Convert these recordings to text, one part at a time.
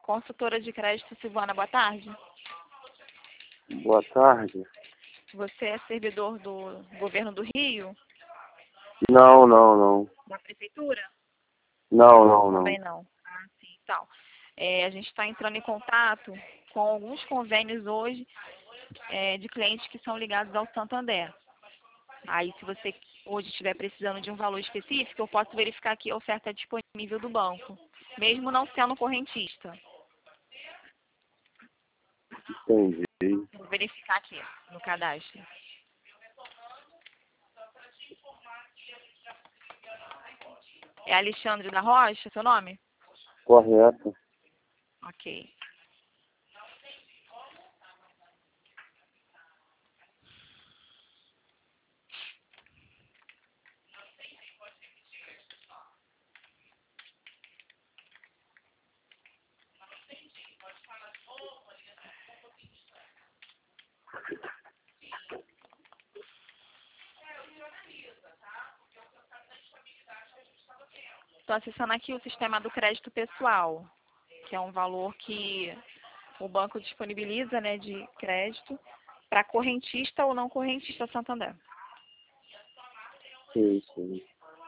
Consultora de crédito Silvana, boa tarde. Boa tarde. Você é servidor do governo do Rio? Não. Da prefeitura? Não. Também não. Ah, sim. Então, a gente está entrando em contato com alguns convênios hoje de clientes que são ligados ao Santander. Aí, se você hoje estiver precisando de um valor específico, eu posso verificar aqui a oferta disponível do banco, mesmo não sendo correntista. Entendi. Vou verificar aqui no cadastro. É Alexandre da Rocha, seu nome? Correto. Ok. Estou acessando aqui o sistema do crédito pessoal, que é um valor que o banco disponibiliza, né, de crédito para correntista ou não correntista Santander. Sim.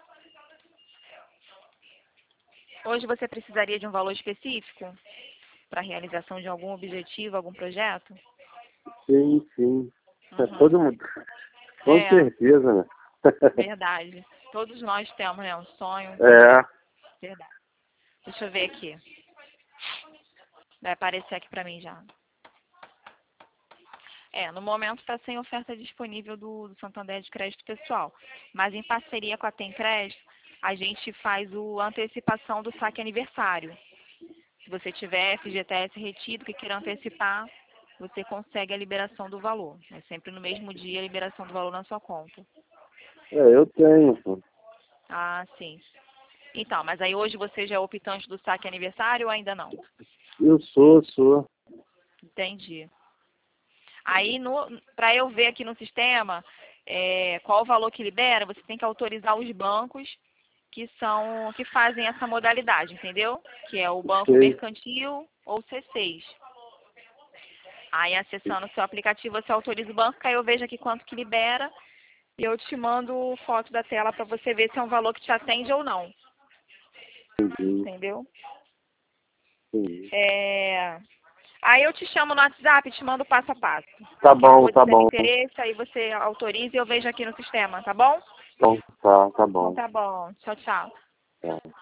Hoje você precisaria de um valor específico para a realização de algum objetivo, algum projeto? Sim. É Uhum. todo mundo. Com certeza, né? Verdade. Todos nós temos, né, um sonho. Verdade. Deixa eu ver aqui. Vai aparecer aqui para mim já. No momento está sem oferta disponível do Santander de crédito pessoal. Mas em parceria com a Tem Crédito, a gente faz a antecipação do saque aniversário. Se você tiver FGTS retido que queira antecipar, você consegue a liberação do valor. É sempre no mesmo dia a liberação do valor na sua conta. Eu tenho, pô. Ah, sim. Então, mas aí hoje você já é optante do saque aniversário ou ainda não? Eu sou. Entendi. Aí, para eu ver aqui no sistema qual o valor que libera, você tem que autorizar os bancos que fazem essa modalidade, entendeu? Que é o Banco Sei. Mercantil ou C6. Aí, acessando o seu aplicativo, você autoriza o banco, que aí eu vejo aqui quanto que libera e eu te mando foto da tela para você ver se é um valor que te atende ou não. Entendi. Entendeu? Entendi. Aí eu te chamo no WhatsApp e te mando passo a passo. Tá bom. Se tiver interesse, aí você autoriza e eu vejo aqui no sistema, tá bom? Então, tá bom. Então tá bom. Tchau. Tá.